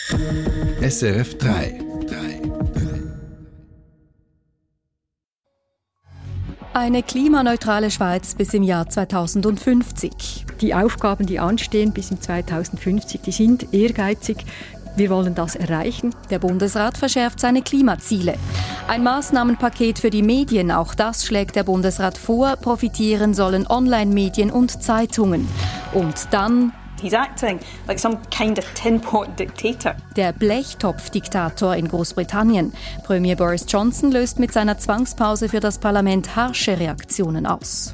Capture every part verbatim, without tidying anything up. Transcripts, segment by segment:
S R F drei. Eine klimaneutrale Schweiz bis im Jahr zweitausendfünfzig. Die Aufgaben, die anstehen bis im zweitausendfünfzig, die sind ehrgeizig. Wir wollen das erreichen. Der Bundesrat verschärft seine Klimaziele. Ein Maßnahmenpaket für die Medien, auch das schlägt der Bundesrat vor. Profitieren sollen Online-Medien und Zeitungen. Und dann He's acting like some kind of tin-pot dictator. Der Blechtopf-Diktator in Großbritannien. Premier Boris Johnson löst mit seiner Zwangspause für das Parlament harsche Reaktionen aus.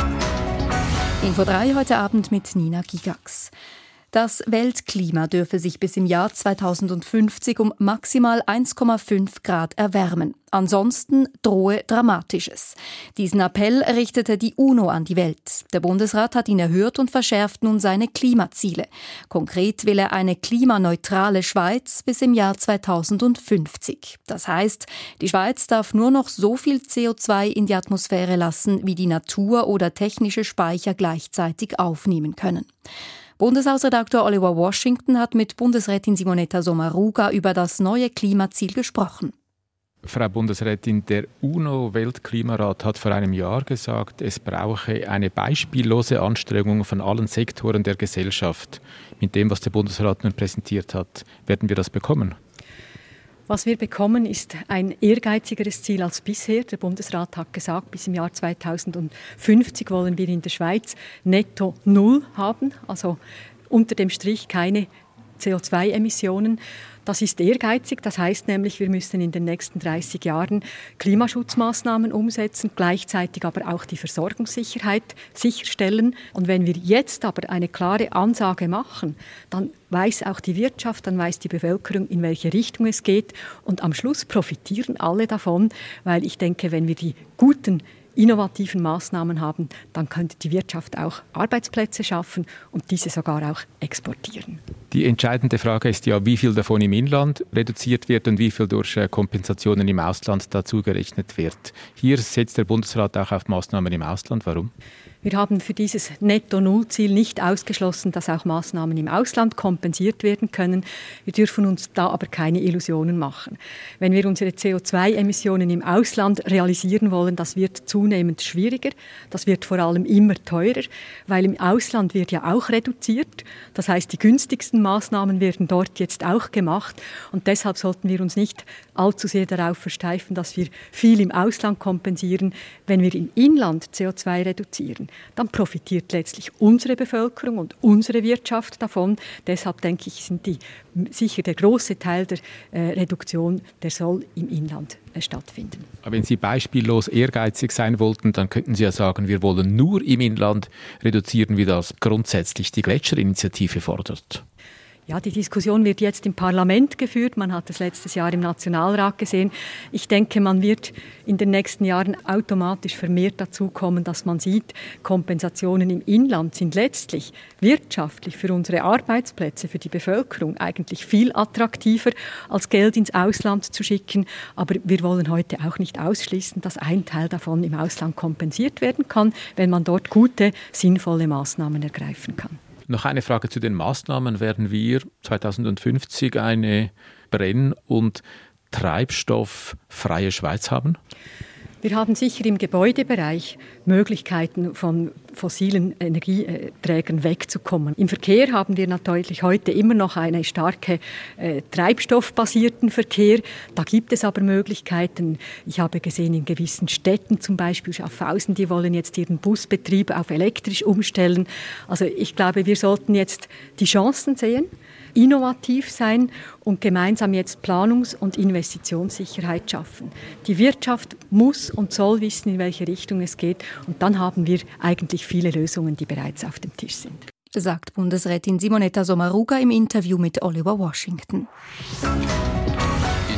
Info drei heute Abend mit Nina Gigax. Das Weltklima dürfe sich bis im Jahr zweitausendfünfzig um maximal eins Komma fünf Grad erwärmen. Ansonsten drohe Dramatisches. Diesen Appell richtete die UNO an die Welt. Der Bundesrat hat ihn erhöht und verschärft nun seine Klimaziele. Konkret will er eine klimaneutrale Schweiz bis im Jahr zweitausendfünfzig. Das heißt, die Schweiz darf nur noch so viel C O zwei in die Atmosphäre lassen, wie die Natur oder technische Speicher gleichzeitig aufnehmen können. Bundeshausredakteur Oliver Washington hat mit Bundesrätin Simonetta Sommaruga über das neue Klimaziel gesprochen. Frau Bundesrätin, der UNO-Weltklimarat hat vor einem Jahr gesagt, es brauche eine beispiellose Anstrengung von allen Sektoren der Gesellschaft. Mit dem, was der Bundesrat nun präsentiert hat, werden wir das bekommen? Was wir bekommen, ist ein ehrgeizigeres Ziel als bisher. Der Bundesrat hat gesagt, bis im Jahr zweitausendfünfzig wollen wir in der Schweiz netto null haben, also unter dem Strich keine C O zwei Emissionen. Das ist ehrgeizig, das heißt nämlich, wir müssen in den nächsten dreißig Jahren Klimaschutzmaßnahmen umsetzen, gleichzeitig aber auch die Versorgungssicherheit sicherstellen. Und wenn wir jetzt aber eine klare Ansage machen, dann weiß auch die Wirtschaft, dann weiß die Bevölkerung, in welche Richtung es geht. Und am Schluss profitieren alle davon, weil ich denke, wenn wir die guten innovativen Maßnahmen haben, dann könnte die Wirtschaft auch Arbeitsplätze schaffen und diese sogar auch exportieren. Die entscheidende Frage ist ja, wie viel davon im Inland reduziert wird und wie viel durch Kompensationen im Ausland dazu gerechnet wird. Hier setzt der Bundesrat auch auf Maßnahmen im Ausland. Warum? Wir haben für dieses Netto-Null-Ziel nicht ausgeschlossen, dass auch Maßnahmen im Ausland kompensiert werden können. Wir dürfen uns da aber keine Illusionen machen. Wenn wir unsere C O zwei Emissionen im Ausland realisieren wollen, das wird zunehmend schwieriger. Das wird vor allem immer teurer, weil im Ausland wird ja auch reduziert. Das heißt, die günstigsten Maßnahmen werden dort jetzt auch gemacht. Und deshalb sollten wir uns nicht allzu sehr darauf versteifen, dass wir viel im Ausland kompensieren. Wenn wir im Inland C O zwei reduzieren, dann profitiert letztlich unsere Bevölkerung und unsere Wirtschaft davon. Deshalb denke ich, sind die sicher der große Teil der äh, Reduktion, der soll im Inland äh, stattfinden. Aber wenn Sie beispiellos ehrgeizig sein wollten, dann könnten Sie ja sagen, wir wollen nur im Inland reduzieren, wie das grundsätzlich die Gletscherinitiative fordert. Ja, die Diskussion wird jetzt im Parlament geführt. Man hat es letztes Jahr im Nationalrat gesehen. Ich denke, man wird in den nächsten Jahren automatisch vermehrt dazu kommen, dass man sieht, Kompensationen im Inland sind letztlich wirtschaftlich für unsere Arbeitsplätze, für die Bevölkerung eigentlich viel attraktiver, als Geld ins Ausland zu schicken. Aber wir wollen heute auch nicht ausschließen, dass ein Teil davon im Ausland kompensiert werden kann, wenn man dort gute, sinnvolle Maßnahmen ergreifen kann. Noch eine Frage zu den Maßnahmen. Werden wir zweitausendfünfzig eine brenn- und treibstofffreie Schweiz haben? Wir haben sicher im Gebäudebereich Möglichkeiten, von fossilen Energieträgern wegzukommen. Im Verkehr haben wir natürlich heute immer noch einen starken äh, treibstoffbasierten Verkehr. Da gibt es aber Möglichkeiten. Ich habe gesehen, in gewissen Städten, zum Beispiel Schaffhausen, die wollen jetzt ihren Busbetrieb auf elektrisch umstellen. Also ich glaube, wir sollten jetzt die Chancen sehen, innovativ sein und gemeinsam jetzt Planungs- und Investitionssicherheit schaffen. Die Wirtschaft muss und soll wissen, in welche Richtung es geht. Und dann haben wir eigentlich viele Lösungen, die bereits auf dem Tisch sind. Sagt Bundesrätin Simonetta Sommaruga im Interview mit Oliver Washington. In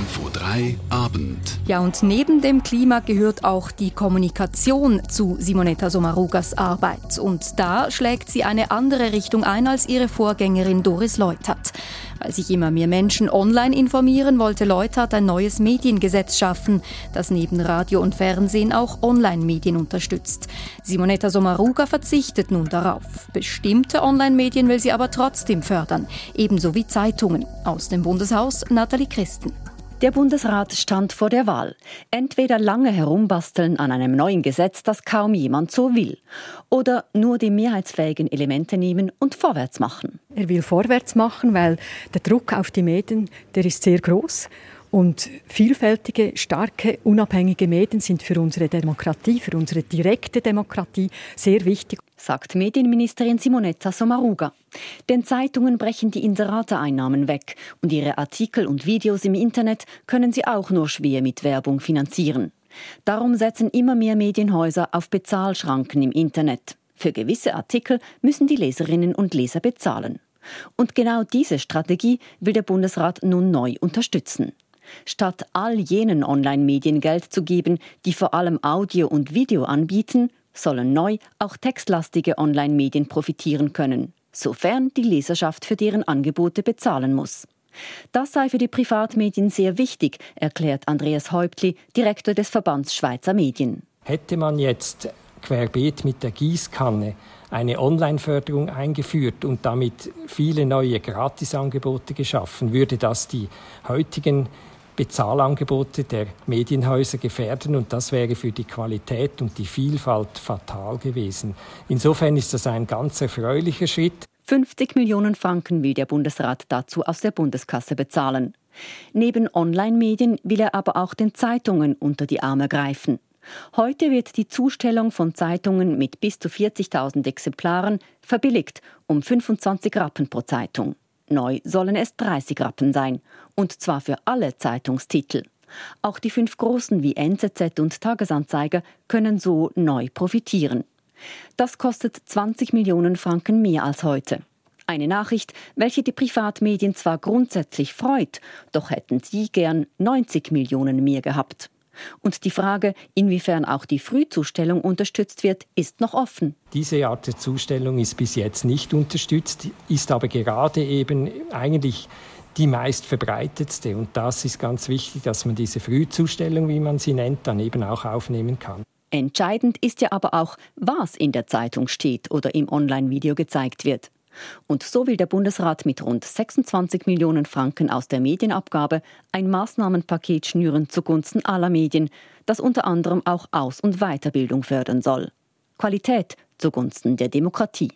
Info drei Abend. Ja, und neben dem Klima gehört auch die Kommunikation zu Simonetta Sommarugas Arbeit. Und da schlägt sie eine andere Richtung ein als ihre Vorgängerin Doris Leuthard. Weil sich immer mehr Menschen online informieren, wollte Leuthard ein neues Mediengesetz schaffen, das neben Radio und Fernsehen auch Online-Medien unterstützt. Simonetta Sommaruga verzichtet nun darauf. Bestimmte Online-Medien will sie aber trotzdem fördern, ebenso wie Zeitungen. Aus dem Bundeshaus Nathalie Christen. Der Bundesrat stand vor der Wahl. Entweder lange herumbasteln an einem neuen Gesetz, das kaum jemand so will, oder nur die mehrheitsfähigen Elemente nehmen und vorwärts machen. Er will vorwärts machen, weil der Druck auf die Medien, der ist sehr groß. Und vielfältige, starke, unabhängige Medien sind für unsere Demokratie, für unsere direkte Demokratie sehr wichtig, sagt Medienministerin Simonetta Sommaruga. Denn Zeitungen brechen die Inserateeinnahmen weg und ihre Artikel und Videos im Internet können sie auch nur schwer mit Werbung finanzieren. Darum setzen immer mehr Medienhäuser auf Bezahlschranken im Internet. Für gewisse Artikel müssen die Leserinnen und Leser bezahlen. Und genau diese Strategie will der Bundesrat nun neu unterstützen. Statt all jenen Online-Medien Geld zu geben, die vor allem Audio und Video anbieten, sollen neu auch textlastige Online-Medien profitieren können, sofern die Leserschaft für deren Angebote bezahlen muss. Das sei für die Privatmedien sehr wichtig, erklärt Andreas Häuptli, Direktor des Verbands Schweizer Medien. Hätte man jetzt querbeet mit der Gießkanne eine Online-Förderung eingeführt und damit viele neue Gratisangebote geschaffen, würde das die heutigen Bezahlangebote der Medienhäuser gefährden und das wäre für die Qualität und die Vielfalt fatal gewesen. Insofern ist das ein ganz erfreulicher Schritt. fünfzig Millionen Franken will der Bundesrat dazu aus der Bundeskasse bezahlen. Neben Online-Medien will er aber auch den Zeitungen unter die Arme greifen. Heute wird die Zustellung von Zeitungen mit bis zu vierzigtausend Exemplaren verbilligt um fünfundzwanzig Rappen pro Zeitung. Neu sollen es dreißig Rappen sein, und zwar für alle Zeitungstitel. Auch die fünf großen wie N Z Z und Tagesanzeiger können so neu profitieren. Das kostet zwanzig Millionen Franken mehr als heute. Eine Nachricht, welche die Privatmedien zwar grundsätzlich freut, doch hätten sie gern neunzig Millionen mehr gehabt. Und die Frage, inwiefern auch die Frühzustellung unterstützt wird, ist noch offen. Diese Art der Zustellung ist bis jetzt nicht unterstützt, ist aber gerade eben eigentlich die meist verbreitetste. Und das ist ganz wichtig, dass man diese Frühzustellung, wie man sie nennt, dann eben auch aufnehmen kann. Entscheidend ist ja aber auch, was in der Zeitung steht oder im Online-Video gezeigt wird. Und so will der Bundesrat mit rund sechsundzwanzig Millionen Franken aus der Medienabgabe ein Maßnahmenpaket schnüren zugunsten aller Medien, das unter anderem auch Aus- und Weiterbildung fördern soll. Qualität zugunsten der Demokratie.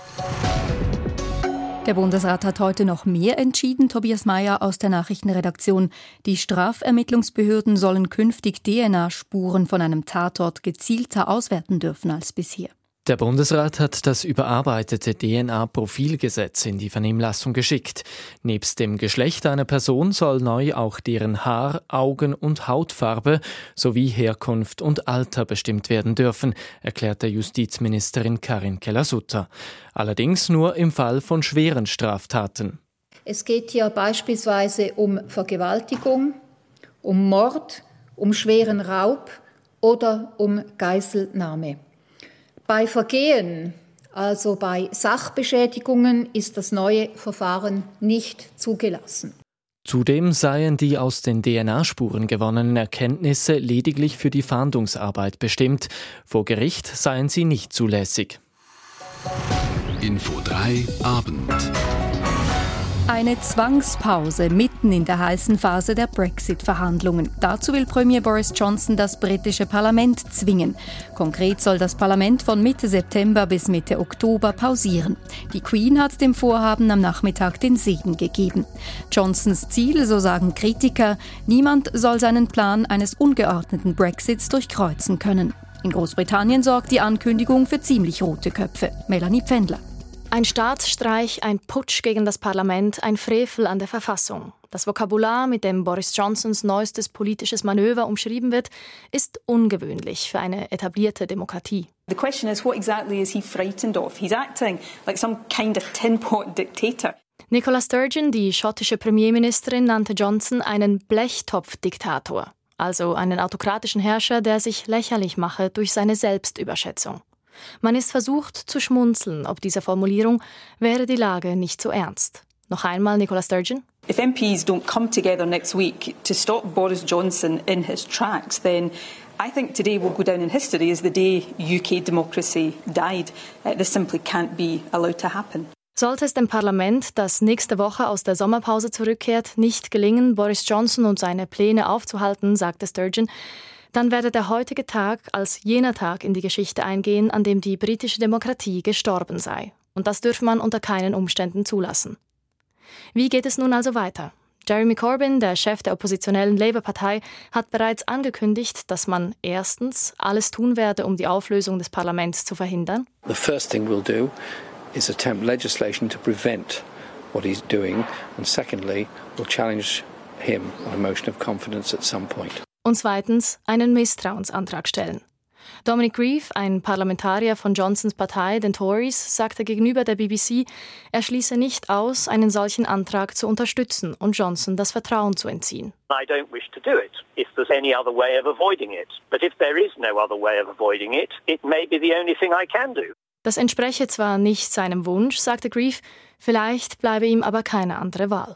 Der Bundesrat hat heute noch mehr entschieden. Tobias Meyer aus der Nachrichtenredaktion. Die Strafermittlungsbehörden sollen künftig D N A-Spuren von einem Tatort gezielter auswerten dürfen als bisher. Der Bundesrat hat das überarbeitete D N A-Profilgesetz in die Vernehmlassung geschickt. Nebst dem Geschlecht einer Person soll neu auch deren Haar-, Augen- und Hautfarbe sowie Herkunft und Alter bestimmt werden dürfen, erklärte Justizministerin Karin Keller-Sutter. Allerdings nur im Fall von schweren Straftaten. Es geht hier beispielsweise um Vergewaltigung, um Mord, um schweren Raub oder um Geiselnahme. Bei Vergehen, also bei Sachbeschädigungen, ist das neue Verfahren nicht zugelassen. Zudem seien die aus den D N A-Spuren gewonnenen Erkenntnisse lediglich für die Fahndungsarbeit bestimmt. Vor Gericht seien sie nicht zulässig. Info drei Abend. Eine Zwangspause mitten in der heißen Phase der Brexit-Verhandlungen. Dazu will Premier Boris Johnson das britische Parlament zwingen. Konkret soll das Parlament von Mitte September bis Mitte Oktober pausieren. Die Queen hat dem Vorhaben am Nachmittag den Segen gegeben. Johnsons Ziel, so sagen Kritiker, niemand soll seinen Plan eines ungeordneten Brexits durchkreuzen können. In Großbritannien sorgt die Ankündigung für ziemlich rote Köpfe. Melanie Pfändler. Ein Staatsstreich, ein Putsch gegen das Parlament, ein Frevel an der Verfassung. Das Vokabular, mit dem Boris Johnsons neuestes politisches Manöver umschrieben wird, ist ungewöhnlich für eine etablierte Demokratie. The question is, what exactly is he frightened of? He's acting like some kind of tin pot dictator. Nicola Sturgeon, die schottische Premierministerin, nannte Johnson einen Blechtopf-Diktator, also einen autokratischen Herrscher, der sich lächerlich mache durch seine Selbstüberschätzung. Man ist versucht zu schmunzeln, ob dieser Formulierung, wäre die Lage nicht so ernst. Noch einmal Nicola Sturgeon. If M Ps don't come together next week to stop Boris Johnson in his tracks, then I think today will go down in history as the day U K democracy died. Uh, this simply can't be allowed to happen. Sollte es dem Parlament, das nächste Woche aus der Sommerpause zurückkehrt, nicht gelingen, Boris Johnson und seine Pläne aufzuhalten, sagte Sturgeon, dann werde der heutige Tag als jener Tag in die Geschichte eingehen, an dem die britische Demokratie gestorben sei. Und das dürfe man unter keinen Umständen zulassen. Wie geht es nun also weiter? Jeremy Corbyn, der Chef der oppositionellen Labour-Partei, hat bereits angekündigt, dass man erstens alles tun werde, um die Auflösung des Parlaments zu verhindern. The first thing we'll do is attempt legislation to prevent what he's doing, and secondly, we'll challenge him on a motion of confidence at some point. Und zweitens einen Misstrauensantrag stellen. Dominic Grieve, ein Parlamentarier von Johnsons Partei, den Tories, sagte gegenüber der B B C, er schließe nicht aus, einen solchen Antrag zu unterstützen und Johnson das Vertrauen zu entziehen. I don't wish to do it if there's any other way of avoiding it. But if there is no other way of avoiding it, it may be the only thing I can do. Das entspreche zwar nicht seinem Wunsch, sagte Grieve, vielleicht bleibe ihm aber keine andere Wahl.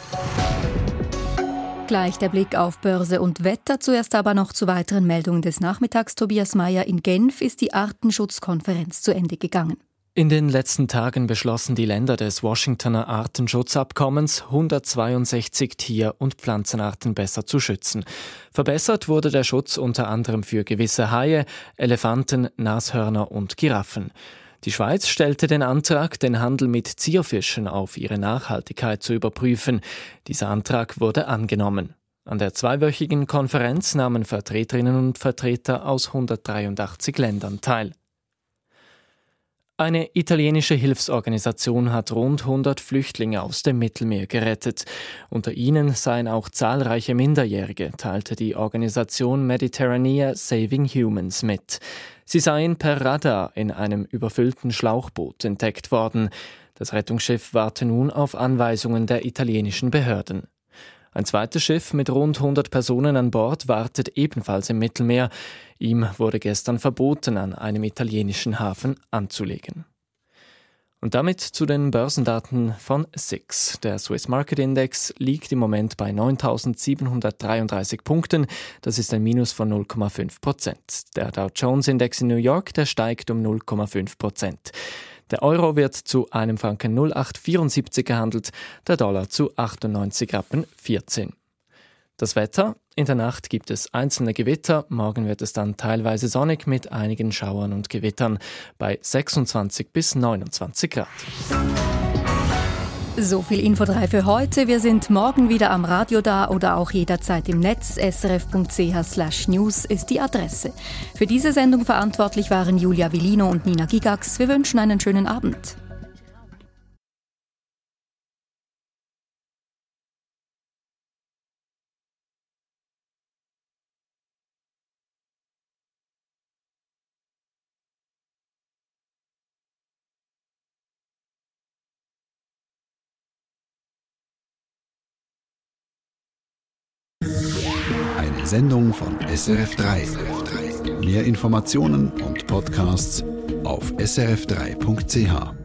Gleich der Blick auf Börse und Wetter. Zuerst aber noch zu weiteren Meldungen des Nachmittags. Tobias Meyer, in Genf ist die Artenschutzkonferenz zu Ende gegangen. In den letzten Tagen beschlossen die Länder des Washingtoner Artenschutzabkommens, hundertzweiundsechzig Tier- und Pflanzenarten besser zu schützen. Verbessert wurde der Schutz unter anderem für gewisse Haie, Elefanten, Nashörner und Giraffen. Die Schweiz stellte den Antrag, den Handel mit Zierfischen auf ihre Nachhaltigkeit zu überprüfen. Dieser Antrag wurde angenommen. An der zweiwöchigen Konferenz nahmen Vertreterinnen und Vertreter aus hundertdreiundachtzig Ländern teil. Eine italienische Hilfsorganisation hat rund hundert Flüchtlinge aus dem Mittelmeer gerettet. Unter ihnen seien auch zahlreiche Minderjährige, teilte die Organisation Mediterranean Saving Humans mit. Sie seien per Radar in einem überfüllten Schlauchboot entdeckt worden. Das Rettungsschiff warte nun auf Anweisungen der italienischen Behörden. Ein zweites Schiff mit rund hundert Personen an Bord wartet ebenfalls im Mittelmeer. Ihm wurde gestern verboten, an einem italienischen Hafen anzulegen. Und damit zu den Börsendaten von S I X. Der Swiss Market Index liegt im Moment bei neuntausendsiebenhundertdreiunddreißig Punkten. Das ist ein Minus von null Komma fünf Prozent. Der Dow Jones Index in New York, der steigt um null Komma fünf Prozent. Der Euro wird zu einem Franken null Komma achthundertvierundsiebzig gehandelt, der Dollar zu achtundneunzig Rappen vierzehn. Das Wetter: In der Nacht gibt es einzelne Gewitter, morgen wird es dann teilweise sonnig mit einigen Schauern und Gewittern bei sechsundzwanzig bis neunundzwanzig Grad. So viel Info drei für heute. Wir sind morgen wieder am Radio da oder auch jederzeit im Netz. s r f punkt c h slash news ist die Adresse. Für diese Sendung verantwortlich waren Julia Villino und Nina Gigax. Wir wünschen einen schönen Abend. Eine Sendung von S R F drei. Mehr Informationen und Podcasts auf s r f drei punkt c h.